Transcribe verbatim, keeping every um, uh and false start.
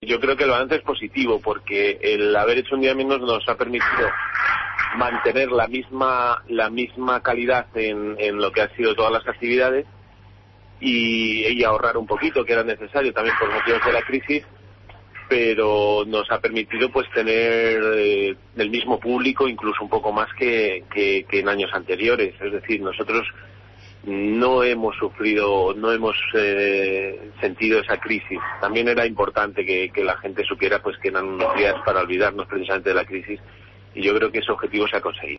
yo creo que el balance es positivo, porque el haber hecho un día menos nos ha permitido mantener la misma la misma calidad en, en lo que han sido todas las actividades y, y ahorrar un poquito, que era necesario también por motivos de la crisis, pero nos ha permitido pues tener eh, el mismo público, incluso un poco más que, que, que en años anteriores. Es decir, nosotros no hemos sufrido, no hemos eh, sentido esa crisis. También era importante que, que la gente supiera pues que eran unos días para olvidarnos precisamente de la crisis, y yo creo que ese objetivo se ha conseguido.